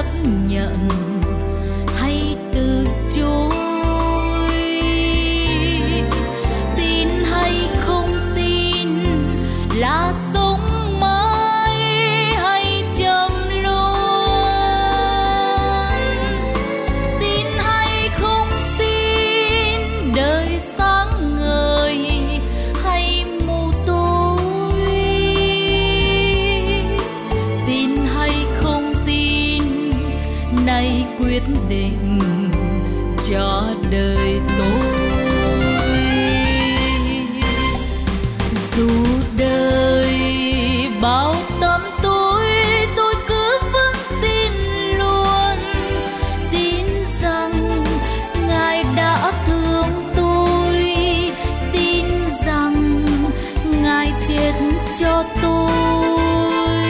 chấp nhận hay từ chối, tin hay không tin là sống mãi hay châm luân, tin hay không tin đời sáng ngời hay mù tối, tin hay không tin nay quyết định cho đời tôi. Dù đời bao tăm tối, tôi cứ vững tin luôn, tin rằng Ngài đã thương tôi, tin rằng Ngài chết cho tôi.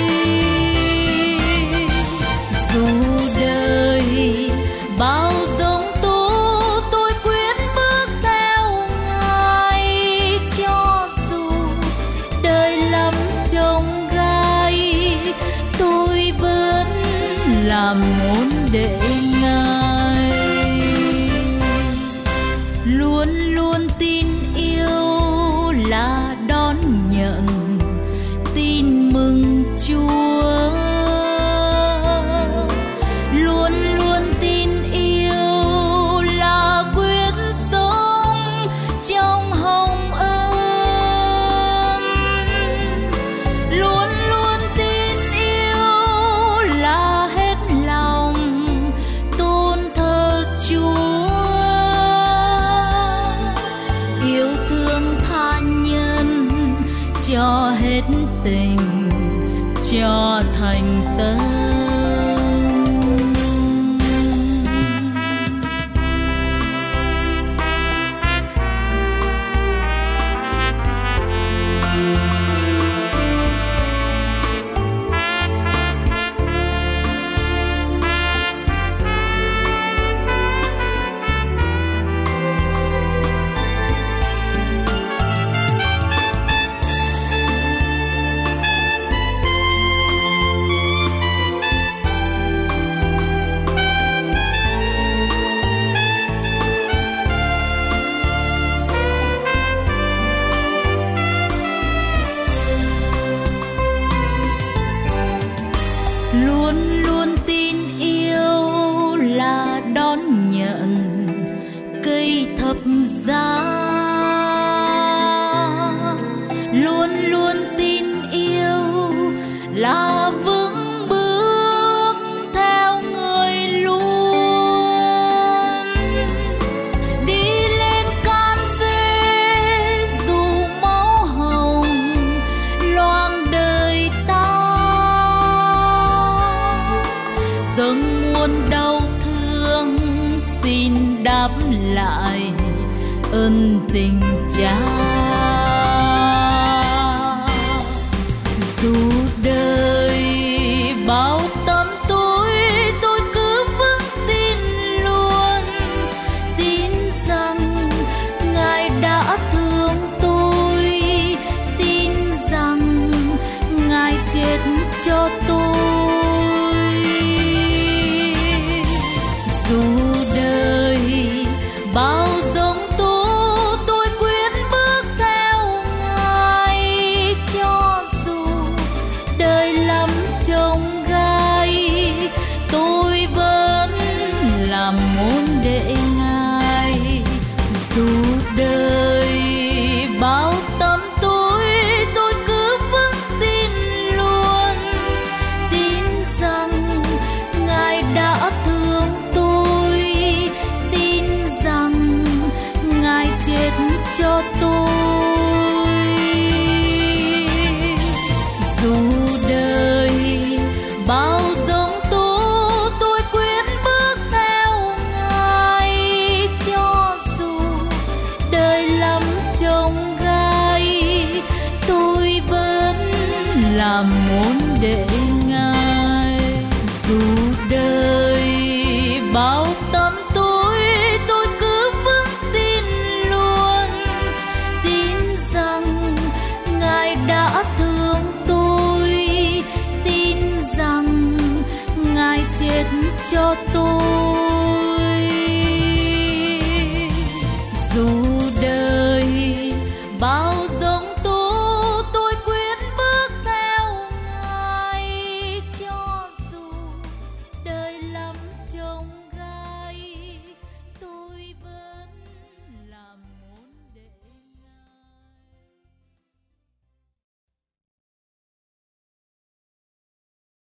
Dù đời bao giông tố, tôi quyết bước theo Ngài, cho dù đời lắm chông gai, tôi vẫn làm môn đệ Ngài. Luôn luôn tin yêu là đón nhận tin mừng Chúa, luôn luôn tin yêu là quyết sống trong hồng ân, luôn luôn tin yêu là hết lòng tôn thờ Chúa, yêu thương tha nhân cho hết tình cho thành tâm. Luôn luôn tin yêu là đón nhận cây thập giá, luôn luôn tin yêu là vững bước theo người luôn, đi lên can vê dù máu hồng loang đời ta, dâng muôn đau thương xin đáp lại ơn tình Cha. Dù đời bao tăm tối, tôi cứ vững tin luôn, tin rằng Ngài đã thương tôi, tin rằng Ngài chết cho tôi. Dù đời bao giông tố, tôi quyết bước theo Ngài, cho dù đời lắm chông gai, tôi vẫn làm môn đệ Ngài. Dù đời bao tăm tối, tôi cứ vững tin luôn, cho tôi.